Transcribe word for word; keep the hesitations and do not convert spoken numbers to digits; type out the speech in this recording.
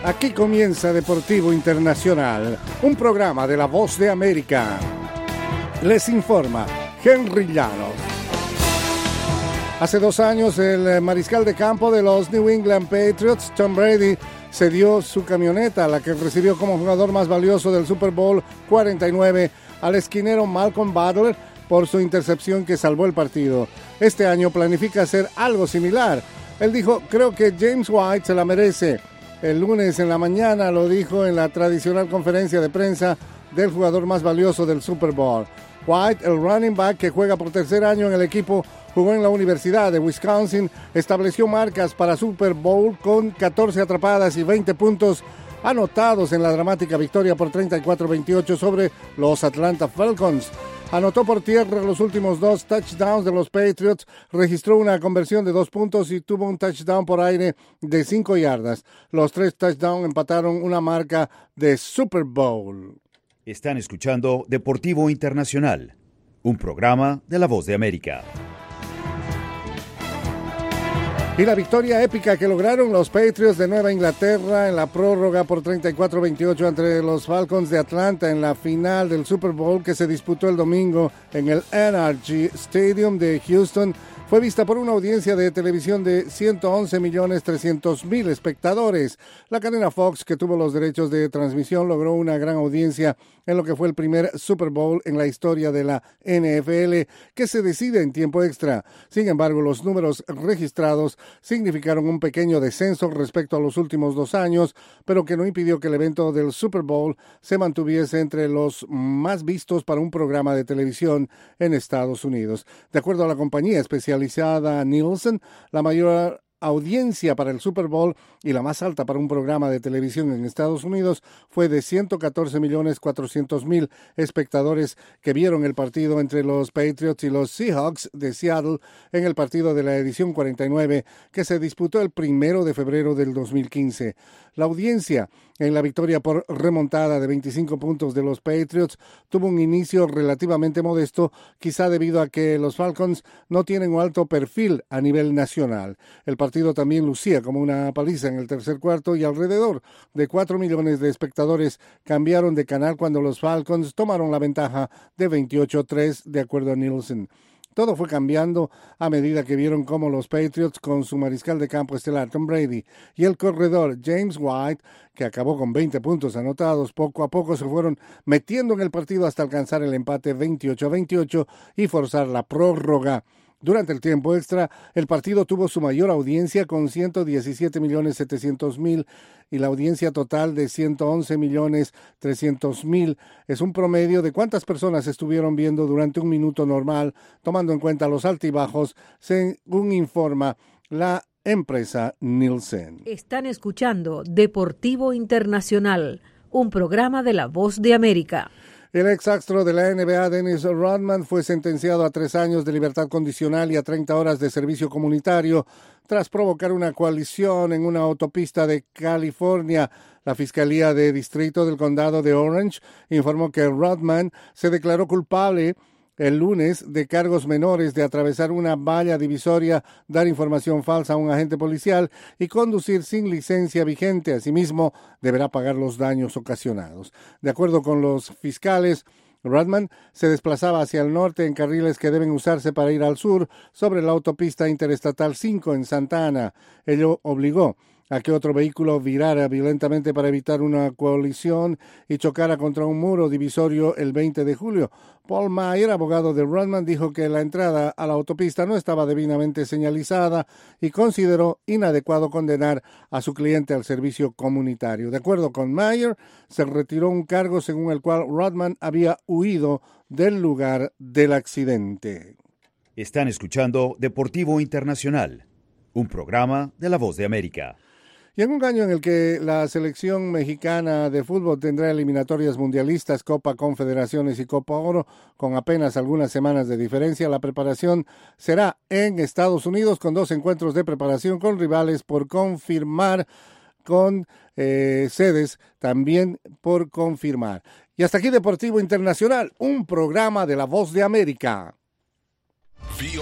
Aquí comienza Deportivo Internacional, un programa de La Voz de América. Les informa Henry Llanos. Hace dos años, el mariscal de campo de los New England Patriots, Tom Brady, cedió su camioneta, la que recibió como jugador más valioso del Super Bowl cuarenta y nueve, al esquinero Malcolm Butler por su intercepción que salvó el partido. Este año planifica hacer algo similar. Él dijo, creo que James White se la merece. El lunes en la mañana lo dijo en la tradicional conferencia de prensa del jugador más valioso del Super Bowl. White, el running back que juega por tercer año en el equipo, jugó en la Universidad de Wisconsin, estableció marcas para Super Bowl con catorce atrapadas y veinte puntos anotados en la dramática victoria por treinta y cuatro a veintiocho sobre los Atlanta Falcons. Anotó por tierra los últimos dos touchdowns de los Patriots, registró una conversión de dos puntos y tuvo un touchdown por aire de cinco yardas. Los tres touchdowns empataron una marca de Super Bowl. Están escuchando Deportivo Internacional, un programa de La Voz de América. Y la victoria épica que lograron los Patriots de Nueva Inglaterra en la prórroga por treinta y cuatro a veintiocho ante los Falcons de Atlanta en la final del Super Bowl que se disputó el domingo en el N R G Stadium de Houston fue vista por una audiencia de televisión de ciento once millones trescientos mil espectadores. La cadena Fox, que tuvo los derechos de transmisión, logró una gran audiencia en lo que fue el primer Super Bowl en la historia de la N F L, que se decide en tiempo extra. Sin embargo, los números registrados significaron un pequeño descenso respecto a los últimos dos años, pero que no impidió que el evento del Super Bowl se mantuviese entre los más vistos para un programa de televisión en Estados Unidos. De acuerdo a la compañía especializada Nielsen, la mayor audiencia para el Super Bowl y la más alta para un programa de televisión en Estados Unidos fue de ciento catorce millones cuatrocientos mil espectadores que vieron el partido entre los Patriots y los Seahawks de Seattle en el partido de la edición cuarenta y nueve que se disputó el primero de febrero del dos mil quince. La audiencia en la victoria por remontada de veinticinco puntos de los Patriots tuvo un inicio relativamente modesto, quizá debido a que los Falcons no tienen un alto perfil a nivel nacional. El partido también lucía como una paliza en el tercer cuarto y alrededor de cuatro millones de espectadores cambiaron de canal cuando los Falcons tomaron la ventaja de veintiocho a tres de acuerdo a Nielsen. Todo fue cambiando a medida que vieron cómo los Patriots, con su mariscal de campo estelar Tom Brady y el corredor James White, que acabó con veinte puntos anotados, poco a poco se fueron metiendo en el partido hasta alcanzar el empate veintiocho a veintiocho y forzar la prórroga. Durante el tiempo extra, el partido tuvo su mayor audiencia con ciento diecisiete millones setecientos mil y la audiencia total de ciento once millones trescientos mil. Es un promedio de cuántas personas estuvieron viendo durante un minuto normal, tomando en cuenta los altibajos, según informa la empresa Nielsen. Están escuchando Deportivo Internacional, un programa de La Voz de América. El ex astro de la N B A, Dennis Rodman, fue sentenciado a tres años de libertad condicional y a treinta horas de servicio comunitario tras provocar una colisión en una autopista de California. La Fiscalía de Distrito del Condado de Orange informó que Rodman se declaró culpable el lunes de cargos menores de atravesar una valla divisoria, dar información falsa a un agente policial y conducir sin licencia vigente. Asimismo, deberá pagar los daños ocasionados. De acuerdo con los fiscales, Rodman se desplazaba hacia el norte en carriles que deben usarse para ir al sur sobre la autopista interestatal cinco en Santa Ana. Ello obligó a que otro vehículo virara violentamente para evitar una colisión y chocara contra un muro divisorio el veinte de julio. Paul Mayer, abogado de Rodman, dijo que la entrada a la autopista no estaba debidamente señalizada y consideró inadecuado condenar a su cliente al servicio comunitario. De acuerdo con Mayer, se retiró un cargo según el cual Rodman había huido del lugar del accidente. Están escuchando Deportivo Internacional, un programa de La Voz de América. Y en un año en el que la selección mexicana de fútbol tendrá eliminatorias mundialistas, Copa Confederaciones y Copa Oro, con apenas algunas semanas de diferencia, la preparación será en Estados Unidos con dos encuentros de preparación con rivales por confirmar, con eh, sedes también por confirmar. Y hasta aquí Deportivo Internacional, un programa de La Voz de América.